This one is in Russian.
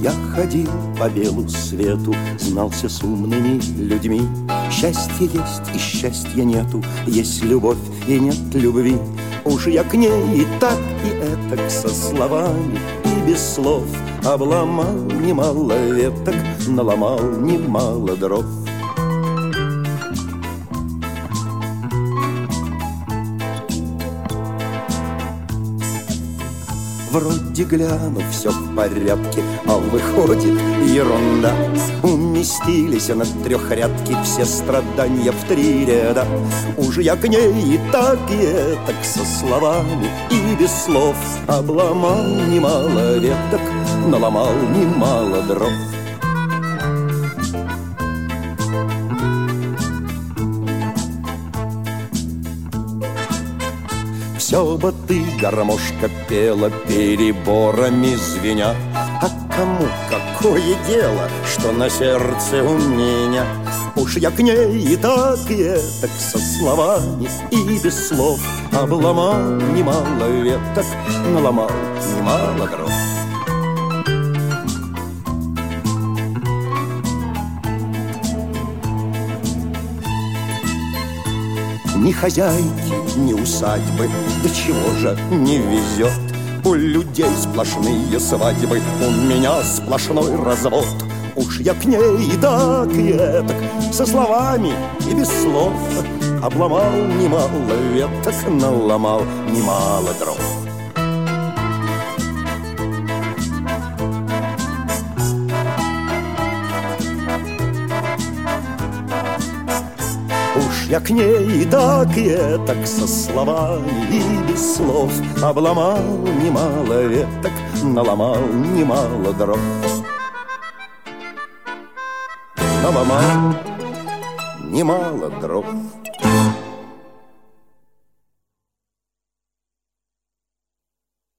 Я ходил по белу свету, знался с умными людьми. Счастье есть и счастья нету, есть любовь и нет любви. Уж я к ней и так, и этак, со словами и без слов обломал немало веток, наломал немало дров. Вроде гляну, все в порядке, а выходит ерунда. Уместились на трехрядке все страдания в 3 ряда. Уж я к ней и так, и этак, со словами и без слов обломал немало веток, наломал немало дров. Все бы ты, гармошка, пела, переборами звеня. А кому какое дело, что на сердце у меня? Уж я к ней и так, и этак, со словами и без слов обломал немало веток, наломал немало дров. Ни хозяйки, ни усадьбы, до чего же не везет. У людей сплошные свадьбы, у меня сплошной развод. Уж я к ней и так, и этак, со словами и без слов обломал немало веток, наломал немало дров. Уж я к ней и так, и этак, со словами и без слов обломал немало веток, наломал немало дров. Наломал немало дров.